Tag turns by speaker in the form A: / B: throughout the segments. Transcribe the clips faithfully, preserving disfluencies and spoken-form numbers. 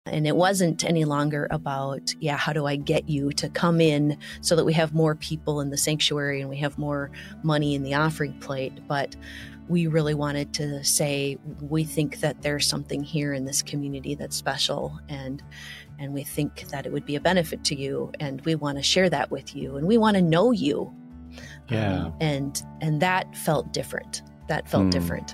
A: And it wasn't any longer about, yeah, how do I get you to come in so that we have more people in the sanctuary and we have more money in the offering plate. But we really wanted to say, we think that there's something here in this community that's special, and and we think that it would be a benefit to you, and we want to share that with you, and we want to know you.
B: Yeah.
A: Um, and and that felt different. That felt
B: Mm.
A: different.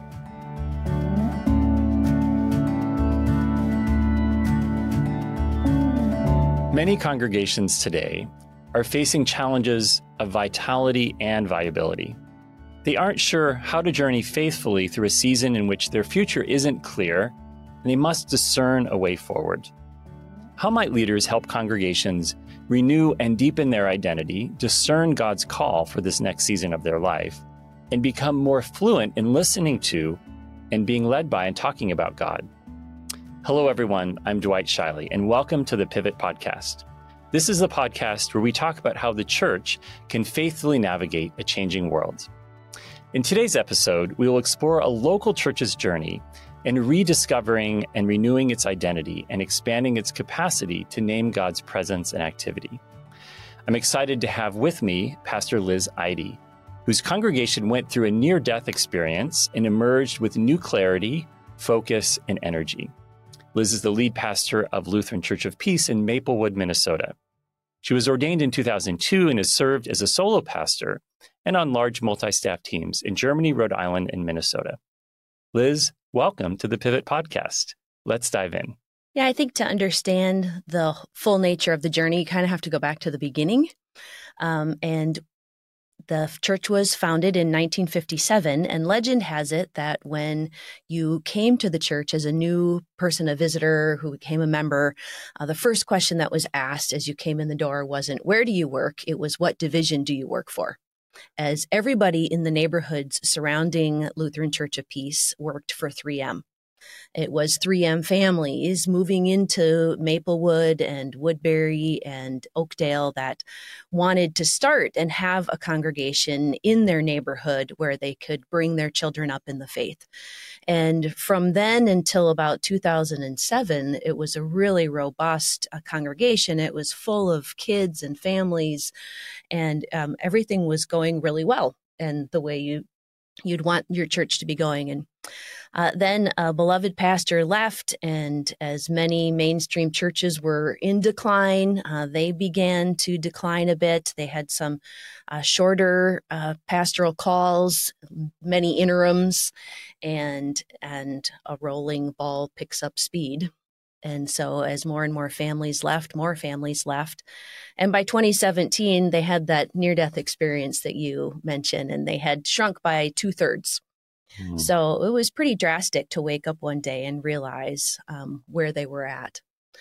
B: Many congregations today are facing challenges of vitality and viability. They aren't sure how to journey faithfully through a season in which their future isn't clear, and they must discern a way forward. How might leaders help congregations renew and deepen their identity, discern God's call for this next season of their life, and become more fluent in listening to and being led by and talking about God? Hello, everyone. I'm Dwight Shiley, and welcome to the Pivot Podcast. This is the podcast where we talk about how the church can faithfully navigate a changing world. In today's episode, we will explore a local church's journey in rediscovering and renewing its identity and expanding its capacity to name God's presence and activity. I'm excited to have with me Pastor Liz Eide, whose congregation went through a near-death experience and emerged with new clarity, focus, and energy. Liz is the lead pastor of Lutheran Church of Peace in Maplewood, Minnesota. She was ordained in two thousand two and has served as a solo pastor and on large multi-staff teams in Germany, Rhode Island, and Minnesota. Liz, welcome to the Pivot Podcast. Let's dive in.
A: Yeah, I think to understand the full nature of the journey, you kind of have to go back to the beginning. Um, and the church was founded in nineteen fifty-seven, and legend has it that when you came to the church as a new person, a visitor who became a member, uh, the first question that was asked as you came in the door wasn't, where do you work? It was, what division do you work for? As everybody in the neighborhoods surrounding Lutheran Church of Peace worked for three M. It was three M families moving into Maplewood and Woodbury and Oakdale that wanted to start and have a congregation in their neighborhood where they could bring their children up in the faith. And from then until about two thousand seven, it was a really robust uh, congregation. It was full of kids and families, and um, everything was going really well and the way you you'd want your church to be going. And uh, then a beloved pastor left, and as many mainstream churches were in decline, uh, they began to decline a bit. They had some uh, shorter uh, pastoral calls, many interims, and and a rolling ball picks up speed. And so as more and more families left, more families left. And by twenty seventeen, they had that near-death experience that you mentioned, and they had shrunk by two-thirds. Mm. So it was pretty drastic to wake up one day and realize um, where they were at.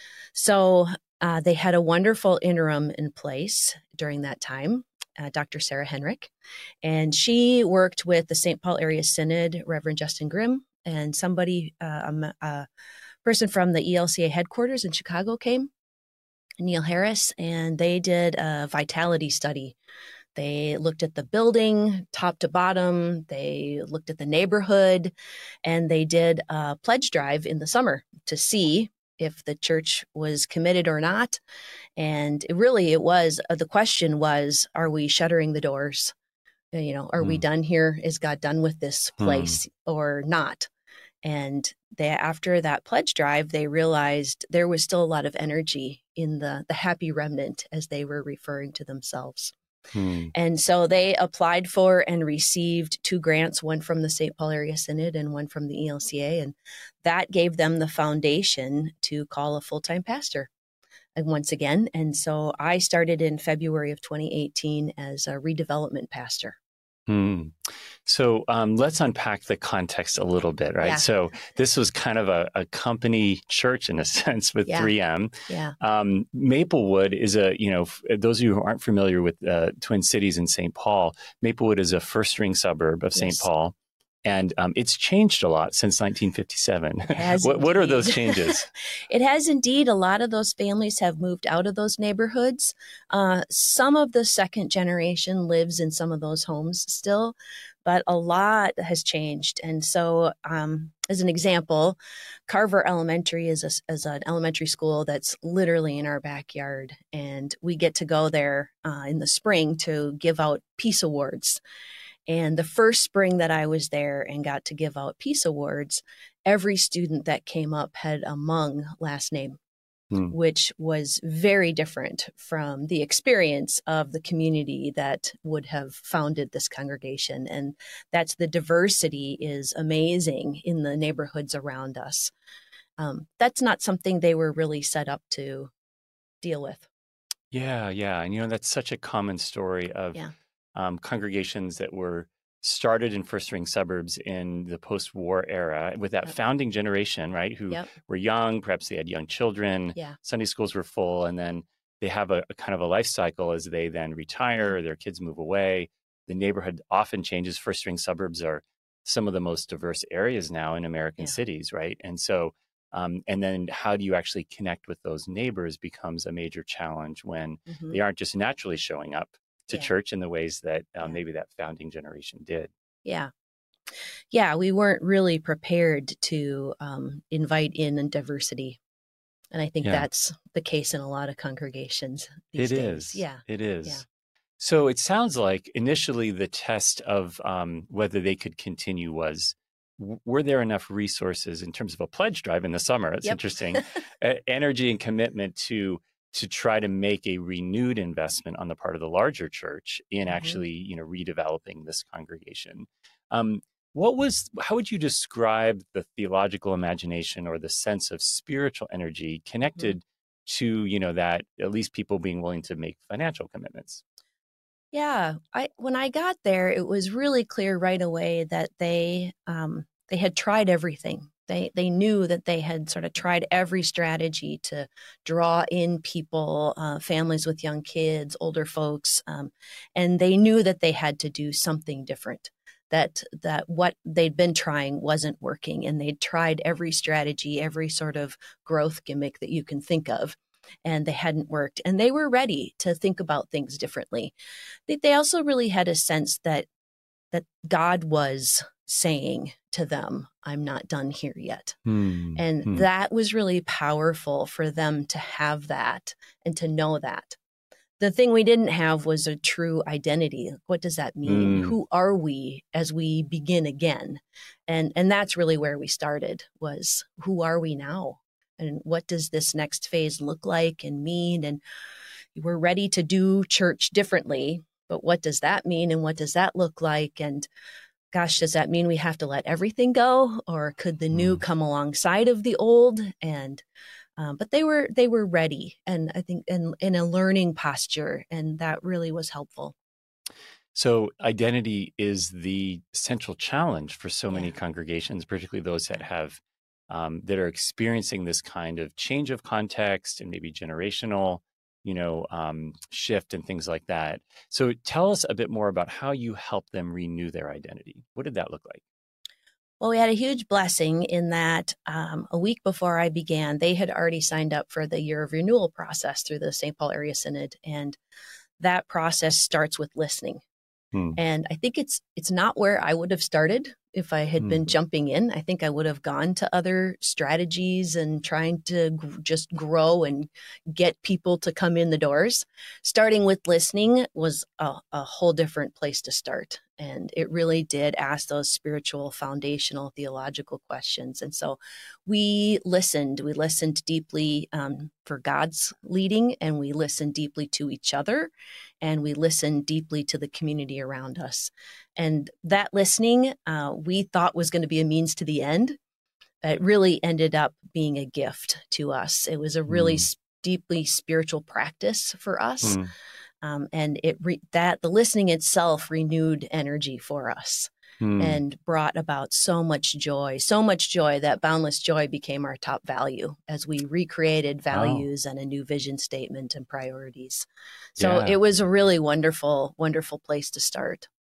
A: So uh, they had a wonderful interim in place during that time, uh, Doctor Sarah Henrik, and she worked with the Saint Paul Area Synod, Reverend Justin Grimm, and somebody, uh, um, uh, person from the E L C A headquarters in Chicago came, Neil Harris, and they did a vitality study. They looked at the building top to bottom, they looked at the neighborhood, and they did a pledge drive in the summer to see if the church was committed or not. And it really, it was, uh, the question was, are we shuttering the doors? You know, are mm. we done here? Is God done with this place mm. or not? And they, after that pledge drive, they realized there was still a lot of energy in the, the happy remnant, as they were referring to themselves. Hmm. And so they applied for and received two grants, one from the Saint Paul Area Synod and one from the E L C A. And that gave them the foundation to call a full-time pastor. And once again, and so I started in February of twenty eighteen as a redevelopment pastor.
B: Hmm. So um, let's unpack the context a little bit, right?
A: Yeah.
B: So this was kind of a, a company church in a sense with
A: yeah.
B: three M.
A: Yeah.
B: Um, Maplewood is a, you know, f- those of you who aren't familiar with uh, Twin Cities and Saint Paul, Maplewood is a first ring suburb of Saint
A: Yes.
B: Paul. And um, it's changed a lot since nineteen fifty-seven.
A: It has
B: what, what are those
A: indeed.
B: changes?
A: It has indeed. A lot of those families have moved out of those neighborhoods. Uh, some of the second generation lives in some of those homes still, but a lot has changed. And so, um, as an example, Carver Elementary is, a, is an elementary school that's literally in our backyard. And we get to go there uh, in the spring to give out Peace Awards. And the first spring that I was there and got to give out Peace Awards, every student that came up had a Hmong last name, hmm. which was very different from the experience of the community that would have founded this congregation. And that's the diversity is amazing in the neighborhoods around us. Um, that's not something they were really set up to deal with.
B: Yeah, yeah. And, you know, that's such a common story of
A: Yeah.
B: Um, congregations that were started in first-ring suburbs in the post-war era with that yep. founding generation, right, who yep. were young, perhaps they had young children,
A: yeah.
B: Sunday schools were full, and then they have a, a kind of a life cycle as they then retire, their kids move away. The neighborhood often changes. First-ring suburbs are some of the most diverse areas now in American yeah. cities, right? And so, um, and then how do you actually connect with those neighbors becomes a major challenge when mm-hmm. they aren't just naturally showing up to yeah. church in the ways that um, yeah. maybe that founding generation did.
A: Yeah. Yeah, we weren't really prepared to um, invite in diversity. And I think yeah. that's the case in a lot of congregations these
B: it
A: days.
B: Is.
A: Yeah.
B: It is.
A: Yeah.
B: So it sounds like initially the test of um, whether they could continue was, w- were there enough resources in terms of a pledge drive in the summer? It's
A: yep.
B: interesting. uh, energy and commitment to to try to make a renewed investment on the part of the larger church in mm-hmm. actually, you know, redeveloping this congregation. Um, what was, how would you describe the theological imagination or the sense of spiritual energy connected mm-hmm. to, you know, that at least people being willing to make financial commitments?
A: Yeah, I when I got there, it was really clear right away that they um, they had tried everything. They they knew that they had sort of tried every strategy to draw in people, uh, families with young kids, older folks, um, and they knew that they had to do something different. That that what they'd been trying wasn't working, and they'd tried every strategy, every sort of growth gimmick that you can think of, and they hadn't worked. And they were ready to think about things differently. They, they also really had a sense that that God was saying to them, I'm not done here yet. Hmm. And hmm. that was really powerful for them to have that and to know that. The thing we didn't have was a true identity. What does that mean? Hmm. Who are we as we begin again? And and that's really where we started, was who are we now? And what does this next phase look like and mean? And we're ready to do church differently, but what does that mean? And what does that look like? And gosh, does that mean we have to let everything go, or could the new come alongside of the old? And um, but they were they were ready, and I think in in a learning posture, and that really was helpful.
B: So identity is the central challenge for so
A: Yeah.
B: many congregations, particularly those that have um, that are experiencing this kind of change of context and maybe generational, you know, um, shift and things like that. So tell us a bit more about how you help them renew their identity. What did that look like?
A: Well, we had a huge blessing in that um, a week before I began, they had already signed up for the year of renewal process through the Saint Paul Area Synod. And that process starts with listening. Hmm. And I think it's it's not where I would have started if I had hmm. been jumping in. I think I would have gone to other strategies and trying to g- just grow and get people to come in the doors. Starting with listening was a, a whole different place to start. And it really did ask those spiritual, foundational, theological questions. And so we listened. We listened deeply um, for God's leading, and we listened deeply to each other, and we listened deeply to the community around us. And that listening, uh, we thought was going to be a means to the end. It really ended up being a gift to us. It was a really mm. deeply spiritual practice for us. Mm. Um, and it re- that the listening itself renewed energy for us mm. and brought about so much joy, so much joy that boundless joy became our top value as we recreated values oh. and a new vision statement and priorities. So yeah. it was a really wonderful, wonderful place to start.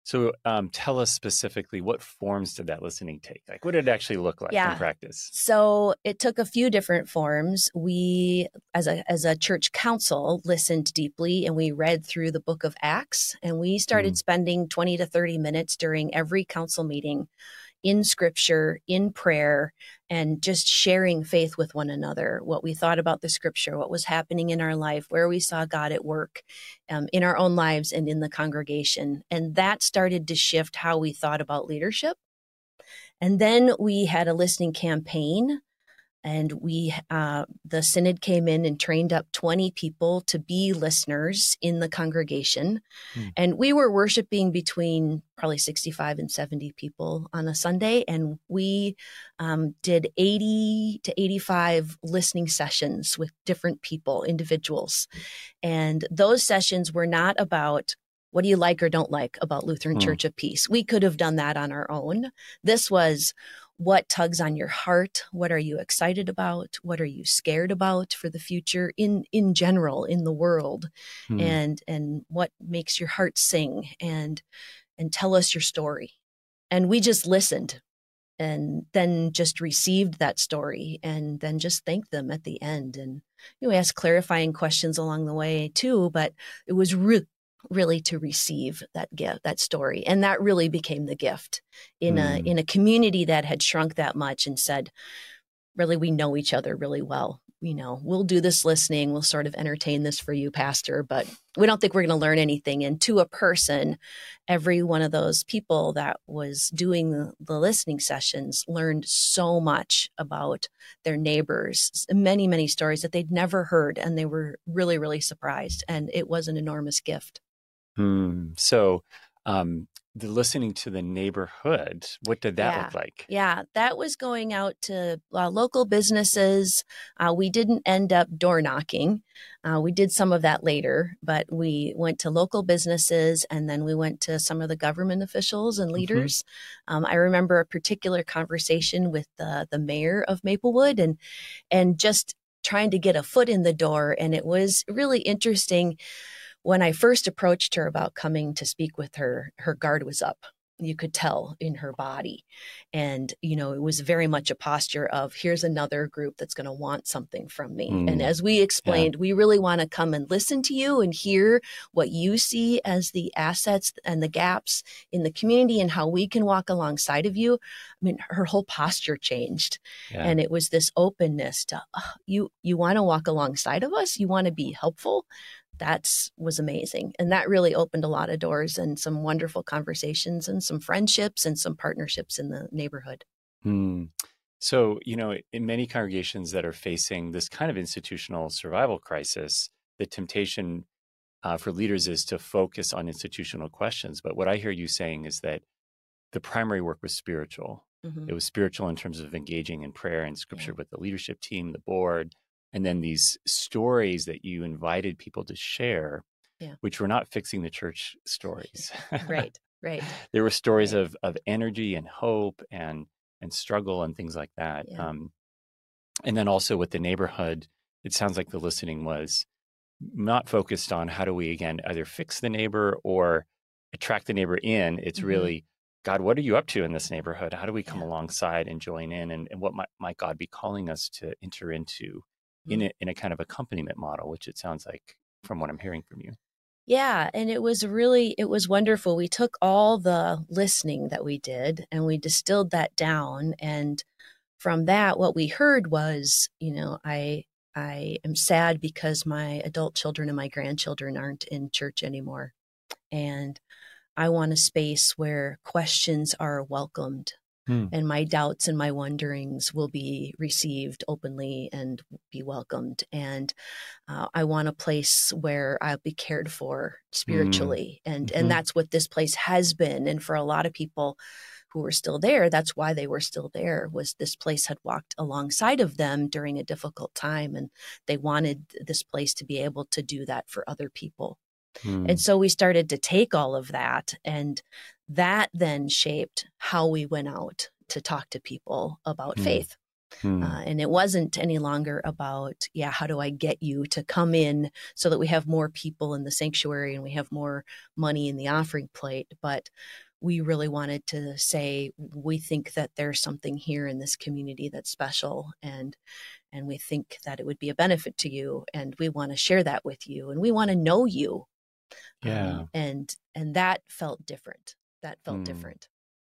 B: So um, tell us specifically, what forms did that listening take? Like, what did it actually look like
A: Yeah.
B: in practice?
A: So it took a few different forms. We, as a as a church council, listened deeply, and we read through the book of Acts, and we started
B: Mm.
A: spending twenty to thirty minutes during every council meeting in scripture, in prayer, and just sharing faith with one another, what we thought about the scripture, what was happening in our life, where we saw God at work um, in our own lives and in the congregation. And that started to shift how we thought about leadership. And then we had a listening campaign, and we, uh, the synod came in and trained up twenty people to be listeners in the congregation.
B: Hmm.
A: And we were worshiping between probably sixty-five and seventy people on a Sunday. And we um, did eighty to eighty-five listening sessions with different people, individuals. And those sessions were not about, what do you like or don't like about Lutheran
B: Hmm.
A: Church of Peace? We could have done that on our own. This was, what tugs on your heart? What are you excited about? What are you scared about for the future in, in general, in the world?
B: Hmm.
A: And, and what makes your heart sing? And, and tell us your story. And we just listened, and then just received that story, and then just thanked them at the end. And, you know, we asked clarifying questions along the way too, but it was really, really to receive that gift, that story. And that really became the gift in a,
B: Hmm.
A: in a community that had shrunk that much and said, really, we know each other really well. You know, we'll do this listening. We'll sort of entertain this for you, Pastor, but we don't think we're going to learn anything. And to a person, every one of those people that was doing the, the listening sessions learned so much about their neighbors, many, many stories that they'd never heard. And they were really, really surprised. And it was an enormous gift.
B: Hmm. So um, the listening to the neighborhood, what did that
A: Yeah.
B: look like?
A: Yeah, that was going out to uh, local businesses. Uh, we didn't end up door knocking. Uh, we did some of that later, but we went to local businesses, and then we went to some of the government officials and leaders. Mm-hmm. Um, I remember a particular conversation with the, the mayor of Maplewood, and and just trying to get a foot in the door. And it was really interesting. When I first approached her about coming to speak with her, her guard was up. You could tell in her body. And, you know, it was very much a posture of, here's another group that's going to want something from me.
B: Mm.
A: And as we explained, yeah. we really want to come and listen to you and hear what you see as the assets and the gaps in the community and how we can walk alongside of you. I mean, her whole posture changed. Yeah. And it was this openness to, oh, you, you want to walk alongside of us? You want to be helpful? That was amazing. And that really opened a lot of doors and some wonderful conversations and some friendships and some partnerships in the neighborhood.
B: Hmm. So, you know, in many congregations that are facing this kind of institutional survival crisis, the temptation uh, for leaders is to focus on institutional questions. But what I hear you saying is that the primary work was spiritual. Mm-hmm. It was spiritual in terms of engaging in prayer and scripture yeah. with the leadership team, the board, and then these stories that you invited people to share, yeah. which were not fixing the church stories.
A: Right, right.
B: There were stories
A: right.
B: of of energy and hope and and struggle and things like that. Yeah. Um, and then also with the neighborhood, it sounds like the listening was not focused on how do we, again, either fix the neighbor or attract the neighbor in. It's mm-hmm. really, God, what are you up to in this neighborhood? How do we come yeah. alongside and join in? And, and what might, might God be calling us to enter into in a, in a kind of accompaniment model, which it sounds like from what I'm hearing from you.
A: Yeah. And it was really, it was wonderful. We took all the listening that we did and we distilled that down. And from that, what we heard was, you know, I, I am sad because my adult children and my grandchildren aren't in church anymore. And I want a space where questions are welcomed. Hmm. And my doubts and my wonderings will be received openly and be welcomed. And uh, I want a place where I'll be cared for spiritually. Hmm. And, mm-hmm. and that's what this place has been. And for a lot of people who were still there, that's why they were still there, was this place had walked alongside of them during a difficult time. And they wanted this place to be able to do that for other people. Hmm. And so we started to take all of that, and that then shaped how we went out to talk to people about hmm. faith.
B: Hmm.
A: Uh, and it wasn't any longer about, yeah, how do I get you to come in so that we have more people in the sanctuary and we have more money in the offering plate. But we really wanted to say, we think that there's something here in this community that's special, and and we think that it would be a benefit to you, and we want to share that with you, and we want to know you.
B: Yeah.
A: Um, and and that felt different. That felt
B: Hmm.
A: different.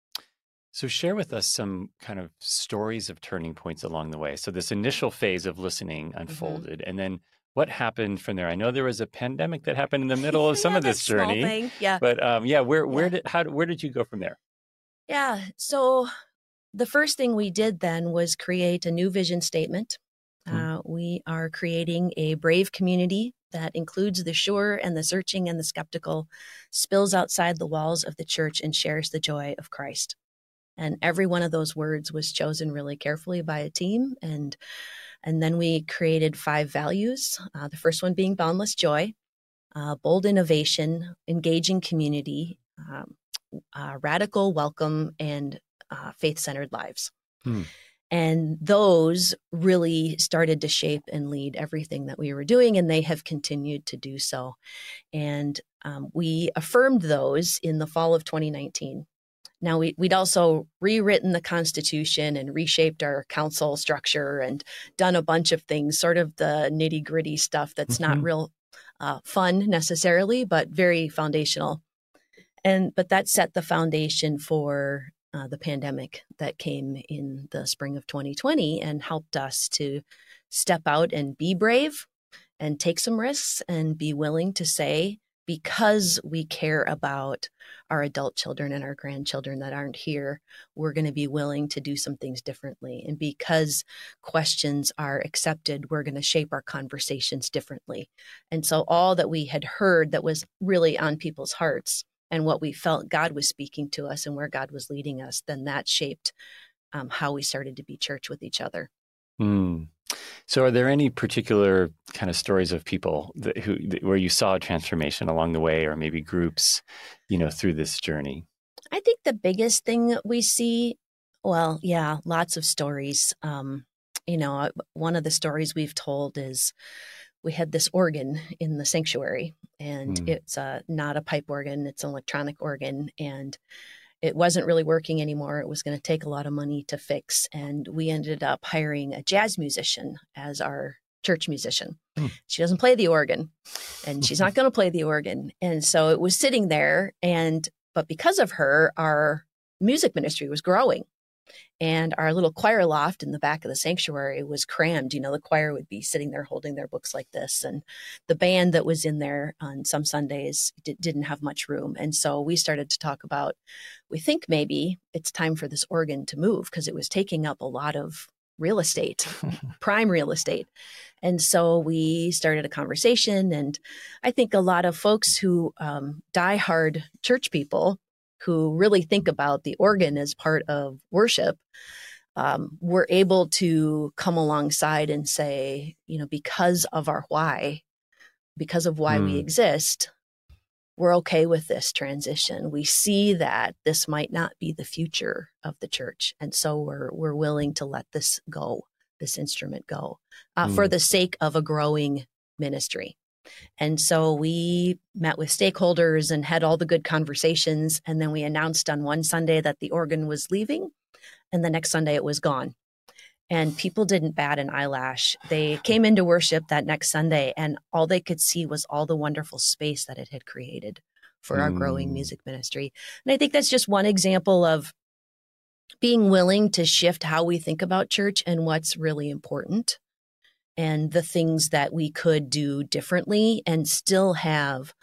B: So share with us some kind of stories of turning points along the way. So this initial phase of listening unfolded, mm-hmm. and then what happened from there? I know there was a pandemic that happened in the middle of some
A: yeah,
B: of this journey.
A: Small thing. Yeah.
B: But um, yeah, where where
A: yeah.
B: did how where did you go from there?
A: Yeah. So the first thing we did then was create a new vision statement. Hmm. Uh, we are creating a brave community that includes the sure and the searching and the skeptical, spills outside the walls of the church, and shares the joy of Christ. And every one of those words was chosen really carefully by a team. And, and then we created five values. Uh, the first one being boundless joy, uh, bold innovation, engaging community, um, uh, radical welcome, and uh, faith-centered lives. Hmm. And those really started to shape and lead everything that we were doing, and they have continued to do so. And um, we affirmed those in the fall of twenty nineteen. Now, we, we'd also rewritten the Constitution and reshaped our council structure and done a bunch of things, sort of the nitty gritty stuff that's mm-hmm. not real uh, fun necessarily, but very foundational. And but that set the foundation for uh, the pandemic that came in the spring of twenty twenty and helped us to step out and be brave and take some risks and be willing to say, because we care about our adult children and our grandchildren that aren't here, we're going to be willing to do some things differently. And because questions are accepted, we're going to shape our conversations differently. And so all that we had heard that was really on people's hearts and what we felt God was speaking to us and where God was leading us, then that shaped um, how we started to be church with each other.
B: Mm. So are there any particular kind of stories of people that, who, that, where you saw a transformation along the way, or maybe groups, you know, through this journey?
A: I think the biggest thing we see, well, yeah, lots of stories. Um, you know, one of the stories we've told is we had this organ in the sanctuary, and mm. it's uh, not a pipe organ, it's an electronic organ, and it wasn't really working anymore. It was going to take a lot of money to fix. And we ended up hiring a jazz musician as our church musician. Hmm. She doesn't play the organ, and she's not going to play the organ. And so it was sitting there. And but because of her, our music ministry was growing. And our little choir loft in the back of the sanctuary was crammed. You know, the choir would be sitting there holding their books like this. And the band that was in there on some Sundays d- didn't have much room. And so we started to talk about, we think maybe it's time for this organ to move, because it was taking up a lot of real estate, prime real estate. And so we started a conversation. And I think a lot of folks who um, diehard church people who really think about the organ as part of worship, um, we're able to come alongside and say, you know, because of our why, because of why mm. we exist, we're okay with this transition. We see that this might not be the future of the church. And so we're we're willing to let this go, this instrument go, uh, mm. for the sake of a growing ministry. And so we met with stakeholders and had all the good conversations. And then we announced on one Sunday that the organ was leaving, and the next Sunday it was gone. And people didn't bat an eyelash. They came into worship that next Sunday, and all they could see was all the wonderful space that it had created for our mm. growing music ministry. And I think that's just one example of being willing to shift how we think about church and what's really important, and the things that we could do differently and still have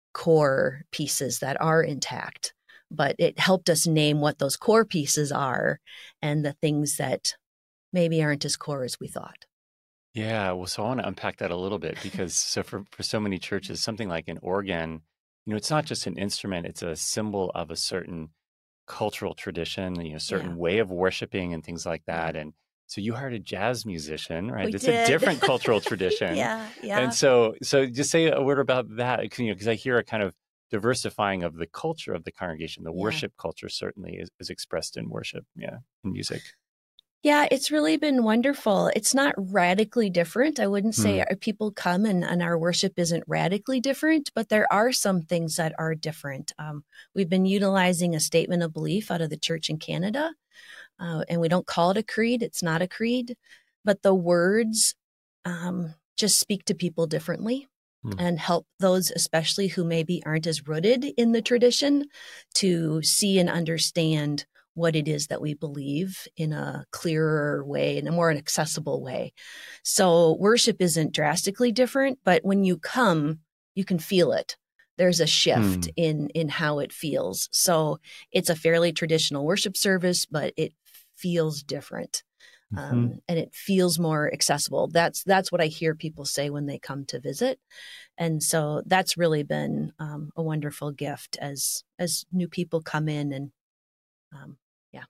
A: core pieces that are intact. But it helped us name what those core pieces are and the things that maybe aren't as core as we thought.
B: Yeah, well, so I want to unpack that a little bit, because so for, for so many churches, something like an organ, you know, it's not just an instrument, it's a symbol of a certain cultural tradition, you know, certain yeah. way of worshiping and things like that. And so you hired a jazz musician, right?
A: We
B: It's
A: did.
B: a different cultural tradition.
A: yeah, yeah.
B: And so, so just say a word about that, you know, because I hear a kind of diversifying of the culture of the congregation. The yeah. worship culture certainly is, is expressed in worship, yeah, in music.
A: Yeah, it's really been wonderful. It's not radically different. I wouldn't say
B: Hmm.
A: our people come and, and our worship isn't radically different, but there are some things that are different. Um, we've been utilizing a statement of belief out of the church in Canada, uh, and we don't call it a creed. It's not a creed, but the words um, just speak to people differently
B: Hmm.
A: and help those, especially who maybe aren't as rooted in the tradition, to see and understand what it is that we believe in a clearer way, in a more accessible way. So worship isn't drastically different, but when you come, you can feel it. There's a shift
B: Hmm.
A: in in how it feels. So it's a fairly traditional worship service, but it feels different.
B: Hmm.
A: Um, and it feels more accessible. That's that's what I hear people say when they come to visit, and so that's really been um, a wonderful gift as as new people come in and um, yeah.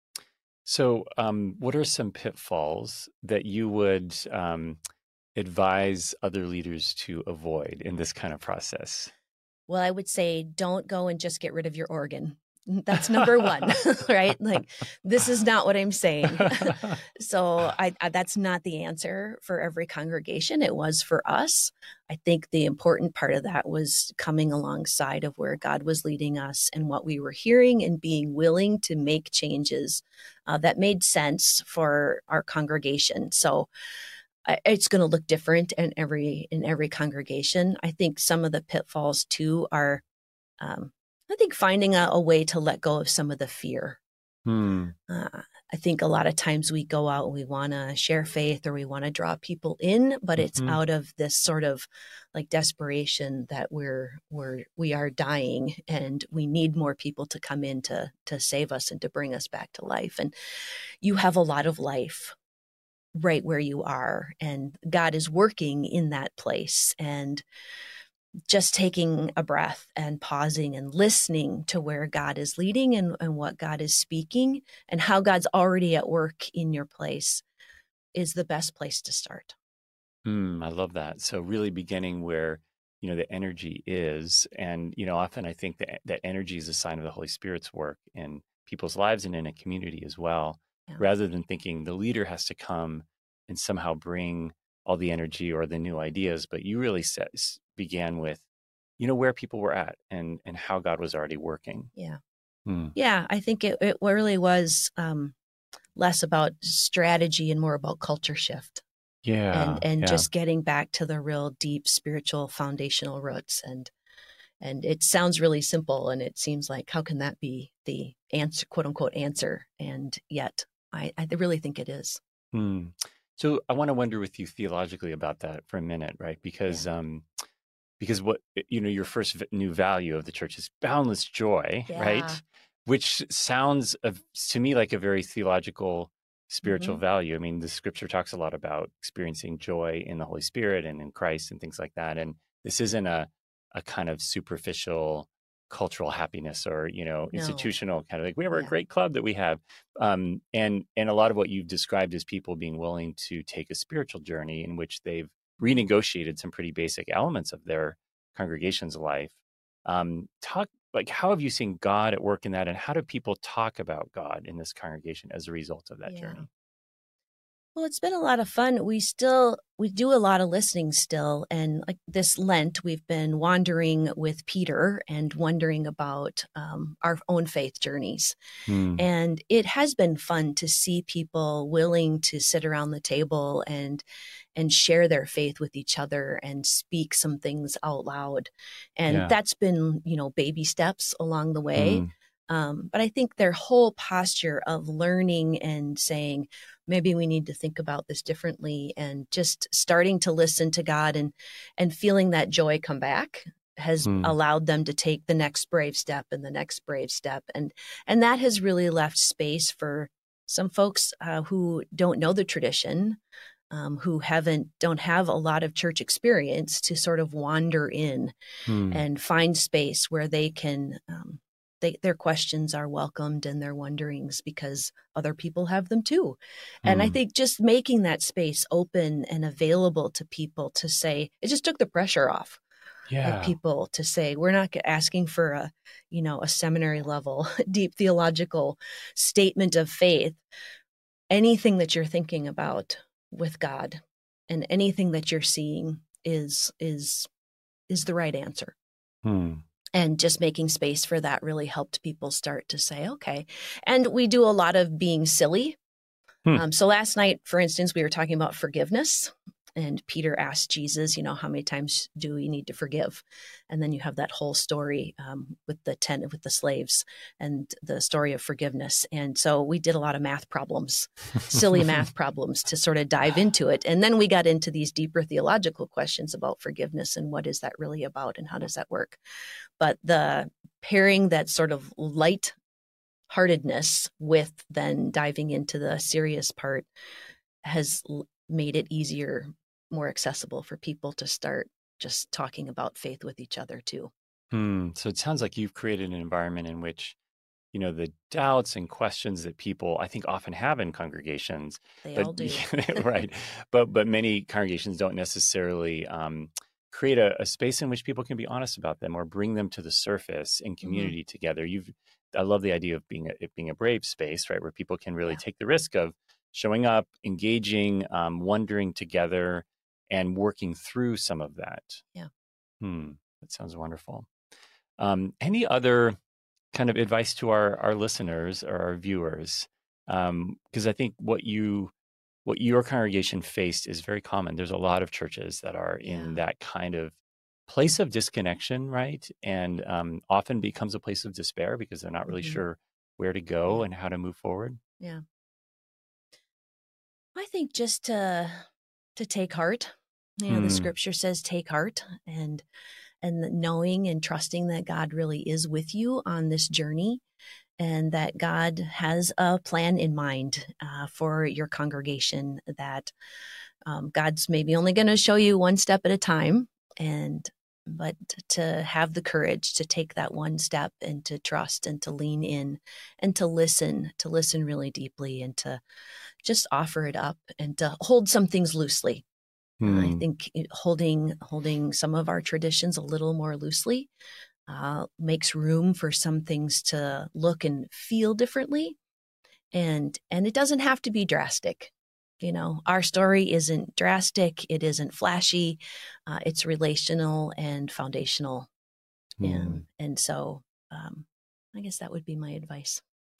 B: So, um, what are some pitfalls that you would um, advise other leaders to avoid in this kind of process?
A: Well, I would say don't go and just get rid of your organ. That's number one, right? Like, this is not what I'm saying. So I, I, that's not the answer for every congregation. It was for us. I think the important part of that was coming alongside of where God was leading us and what we were hearing and being willing to make changes uh, that made sense for our congregation. So it's going to look different in every in every congregation. I think some of the pitfalls too are, um, I think, finding a, a way to let go of some of the fear.
B: Hmm.
A: Uh, I think a lot of times we go out and we want to share faith or we want to draw people in, but it's
B: Hmm.
A: out of this sort of like desperation that we're we're we are dying and we need more people to come in to to save us and to bring us back to life. And you have a lot of life right where you are, and God is working in that place, and just taking a breath and pausing and listening to where God is leading and, and what God is speaking and how God's already at work in your place is the best place to start.
B: Hmm. I love that. So, really beginning where you know the energy is, and you know, often I think that that energy is a sign of the Holy Spirit's work in people's lives and in a community as well.
A: Yeah.
B: Rather than thinking the leader has to come and somehow bring all the energy or the new ideas, but you really set, began with, you know, where people were at and and how God was already working.
A: Yeah.
B: Hmm.
A: Yeah. I think it, it really was um, less about strategy and more about culture shift. And,
B: Yeah,
A: and
B: yeah.
A: just getting back to the real deep spiritual foundational roots. And And it sounds really simple, and it seems like, how can that be the answer, quote unquote, answer? And yet, I, I really think it is.
B: Hmm. So I want to wonder with you theologically about that for a minute, right?
A: Yeah.
B: Because um, because what you know, your first v- new value of the church is boundless joy,
A: Yeah.
B: right? Which sounds of, to me like a very theological, spiritual
A: Hmm.
B: value. I mean, the scripture talks a lot about experiencing joy in the Holy Spirit and in Christ and things like that. And this isn't a a kind of superficial cultural happiness or you know
A: No.
B: institutional kind of like we have a
A: Yeah.
B: great club that we have um and and a lot of what you've described is people being willing to take a spiritual journey in which they've renegotiated some pretty basic elements of their congregation's life. Um, talk like how have you seen God at work in that, and how do people talk about God in this congregation as a result of that
A: Yeah.
B: journey?
A: Well, it's been a lot of fun. We still we do a lot of listening still, and like this Lent, we've been wandering with Peter and wondering about um, our own faith journeys.
B: Hmm.
A: And it has been fun to see people willing to sit around the table and and share their faith with each other and speak some things out loud. And
B: Yeah.
A: that's been, you know, baby steps along the way.
B: Hmm.
A: Um, but I think their whole posture of learning and saying, maybe we need to think about this differently, and just starting to listen to God and and feeling that joy come back has
B: Hmm.
A: allowed them to take the next brave step and the next brave step. And and that has really left space for some folks uh, who don't know the tradition, um, who haven't don't have a lot of church experience, to sort of wander in
B: Hmm.
A: and find space where they can um, they, their questions are welcomed and their wonderings, because other people have them too. And I
B: Hmm.
A: think just making that space open and available to people to say, it just took the pressure off of
B: Yeah.
A: people to say, we're not asking for a, you know, a seminary level, deep theological statement of faith. anything that you're thinking about with God and anything that you're seeing is is is the right answer.
B: Hmm.
A: And just making space for that really helped people start to say, okay. And we do a lot of being silly.
B: Hmm.
A: Um, so last night, for instance, we were talking about forgiveness. And Peter asked Jesus, you know, how many times do we need to forgive? And then you have that whole story um, with the ten, with the slaves and the story of forgiveness. And so we did a lot of math problems, silly math problems to sort of dive into it. And then we got into these deeper theological questions about forgiveness and what is that really about and how does that work? But the pairing that sort of light-heartedness with then diving into the serious part has made it easier, more accessible for people to start just talking about faith with each other too.
B: Hmm. So it sounds like you've created an environment in which, you know, the doubts and questions that people I think often have in congregations,
A: They
B: but
A: all do.
B: right, but but many congregations don't necessarily um, create a, a space in which people can be honest about them or bring them to the surface in community mm-hmm. together. You've, I love the idea of being a, it being a brave space, right, where people can really yeah. take the risk of showing up, engaging, um, wondering together, and working through some of that.
A: Yeah.
B: Hmm. That sounds wonderful. Um, any other kind of advice to our, our listeners or our viewers? Because um, I think what you what your congregation faced is very common. There's a lot of churches that are
A: yeah.
B: in that kind of place of disconnection, right? And um, often becomes a place of despair because they're not really mm-hmm. sure where to go and how to move forward.
A: Yeah. I think just to to take heart. You know, hmm. the scripture says take heart, and and knowing and trusting that God really is with you on this journey and that God has a plan in mind uh, for your congregation, that um, God's maybe only going to show you one step at a time, and but to have the courage to take that one step and to trust and to lean in and to listen, to listen really deeply and to just offer it up and to hold some things loosely.
B: Hmm.
A: Uh, I think holding holding some of our traditions a little more loosely uh, makes room for some things to look and feel differently, and and it doesn't have to be drastic. You know, our story isn't drastic; it isn't flashy. Uh, it's relational and foundational,
B: Hmm.
A: and and so um, I guess that would be my advice.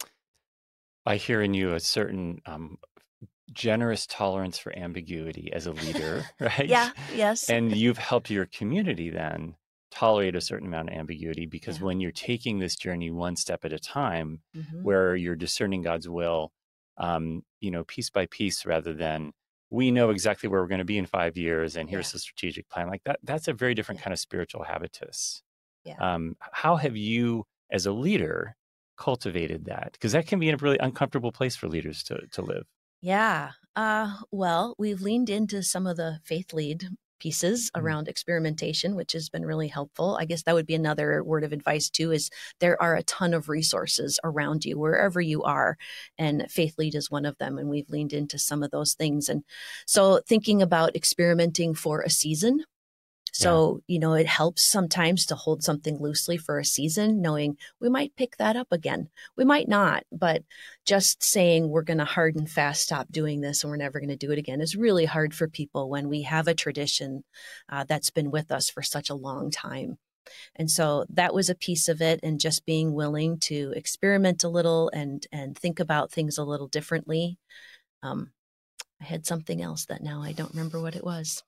B: I hear in you a certain um, generous tolerance for ambiguity as a leader, right?
A: Yeah, yes.
B: And you've helped your community then tolerate a certain amount of ambiguity because
A: Yeah.
B: when you're taking this journey one step at a time,
A: mm-hmm.
B: where you're discerning God's will, um, you know, piece by piece, rather than we know exactly where we're going to be in five years and here's
A: Yeah.
B: the strategic plan, like that, that's a very different
A: Yeah.
B: kind of spiritual habitus.
A: Yeah.
B: Um, how have you, as a leader, cultivated that? Because that can be a really uncomfortable place for leaders to to live.
A: Yeah. Uh, well, we've leaned into some of the faith lead pieces around mm. experimentation, which has been really helpful. I guess that would be another word of advice too, is there are a ton of resources around you wherever you are. And faith lead is one of them. And we've leaned into some of those things. And so thinking about experimenting for a season. So, yeah. you know, it helps sometimes to hold something loosely for a season, knowing we might pick that up again. We might not, but just saying we're going to hard and fast stop doing this and we're never going to do it again is really hard for people when we have a tradition uh, that's been with us for such a long time. And so that was a piece of it, and just being willing to experiment a little and, and think about things a little differently. Um, I had something else that now I don't remember what it was.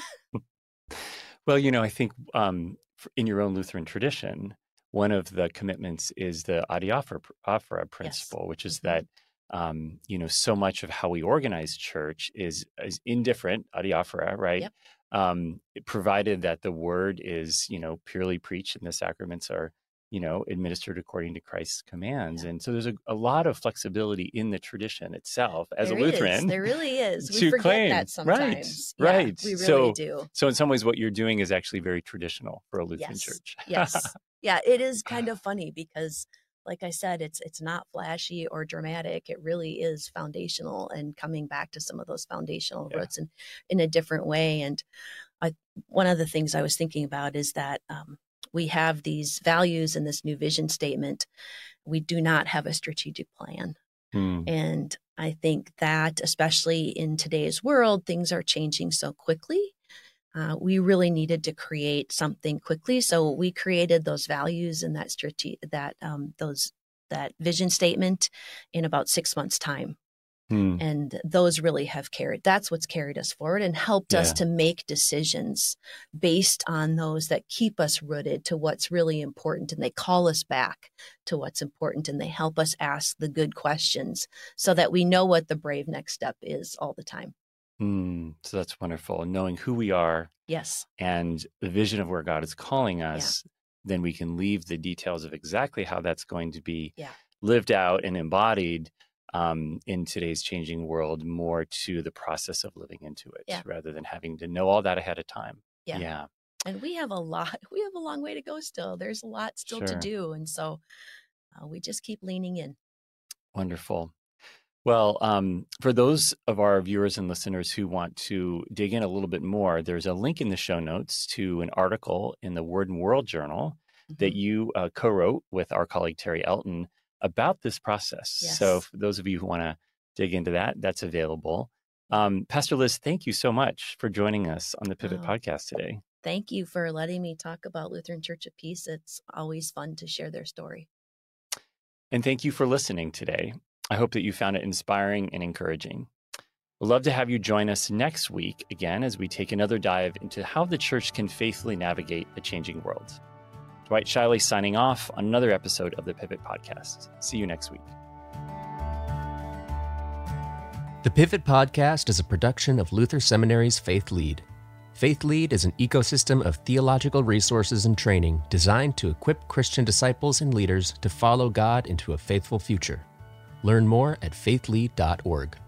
B: Well, you know, I think um, in your own Lutheran tradition, one of the commitments is the adiaphora principle, yes. which is mm-hmm. that, um, you know, so much of how we organize church is, is indifferent, adiaphora, right?
A: Yep.
B: Um, provided that the word is, you know, purely preached and the sacraments are, you know, administered according to Christ's commands. Yeah. And so there's a, a lot of flexibility in the tradition itself as
A: there
B: a Lutheran.
A: Is. There really is. We
B: to
A: forget
B: claim.
A: that sometimes.
B: Right,
A: yeah,
B: right.
A: We really
B: so,
A: do.
B: So in some ways what you're doing is actually very traditional for a Lutheran
A: yes.
B: church.
A: yes. Yeah, it is kind of funny because, like I said, it's it's not flashy or dramatic. It really is foundational and coming back to some of those foundational yeah. roots in, in a different way. And I, one of the things I was thinking about is that um, we have these values in this new vision statement. We do not have a strategic plan.
B: Hmm.
A: And I think that, especially in today's world, things are changing so quickly. Uh, we really needed to create something quickly, so we created those values and that strate- that um, those that vision statement in about six months' time.
B: Hmm.
A: And those really have carried, that's what's carried us forward and helped us
B: Yeah.
A: to make decisions based on those that keep us rooted to what's really important. And they call us back to what's important, and they help us ask the good questions so that we know what the brave next step is all the time.
B: Hmm. So that's wonderful. And knowing who we are
A: Yes.
B: and the vision of where God is calling us, yeah. then we can leave the details of exactly how that's going to be
A: yeah.
B: lived out and embodied Um, in today's changing world, more to the process of living into it,
A: yeah.
B: rather than having to know all that ahead of time.
A: Yeah.
B: yeah.
A: And we have a lot, we have a long way to go still. There's a lot still
B: Sure.
A: to do. And so uh, we just keep leaning in.
B: Wonderful. Well, um, for those of our viewers and listeners who want to dig in a little bit more, there's a link in the show notes to an article in the Word and World Journal mm-hmm. that you uh, co-wrote with our colleague Terry Elton about this process.
A: Yes.
B: So for those of you who want to dig into that, that's available. Um, Pastor Liz, thank you so much for joining us on the Pivot oh, podcast today.
A: Thank you for letting me talk about Lutheran Church of Peace. It's always fun to share their story.
B: And thank you for listening today. I hope that you found it inspiring and encouraging. We'd love to have you join us next week again as we take another dive into how the church can faithfully navigate a changing world. Dwight Shiley signing off on another episode of the Pivot Podcast. See you next week.
C: The Pivot Podcast is a production of Luther Seminary's Faith Lead. Faith Lead is an ecosystem of theological resources and training designed to equip Christian disciples and leaders to follow God into a faithful future. Learn more at faith lead dot org.